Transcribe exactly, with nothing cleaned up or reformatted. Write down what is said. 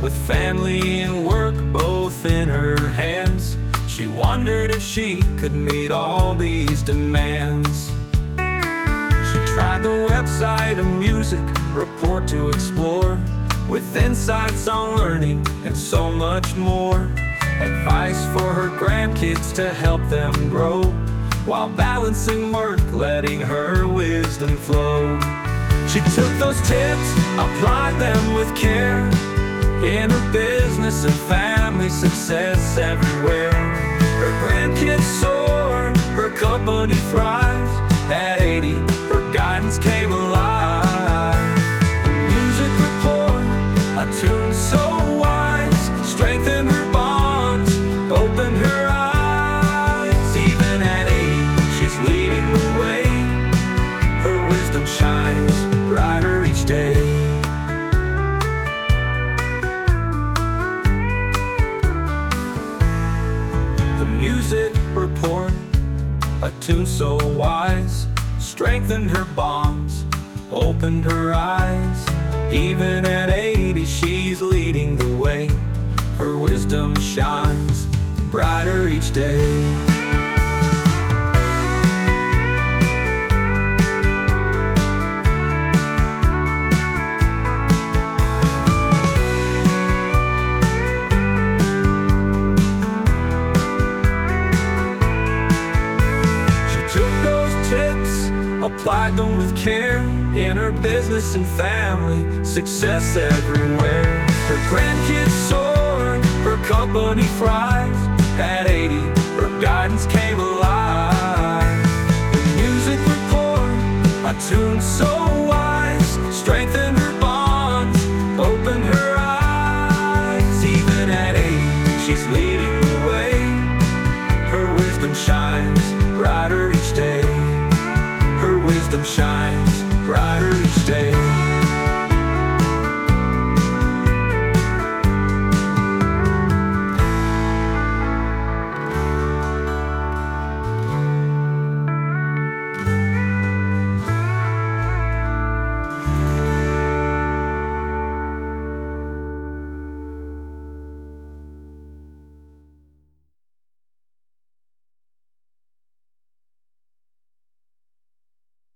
With family and work both in her hands, she wondered if she could meet all these demands. She tried the website of music report to explore, with insights on learning and so much more. Advice for her grandkids to help them grow, while balancing work, letting her wisdom flow. She took those tips, applied them with care, in her business and family success everywhere. Her grandkids soar, her company thrives. At eighty, her guidance came alive. The music report, a tune so wise, strengthened her bonds, opened her eyes. Even at eighty, she's leading the way. Her wisdom shines brighter each day. Music report, a tune so wise, strengthened her bonds, opened her eyes. Even at eighty, she's leading the way. Her wisdom shines brighter each day. Applied them with care, in her business and family, success everywhere. Her grandkids soar, her company thrives. At eighty, her guidance came alive. The music report, a tune so wise,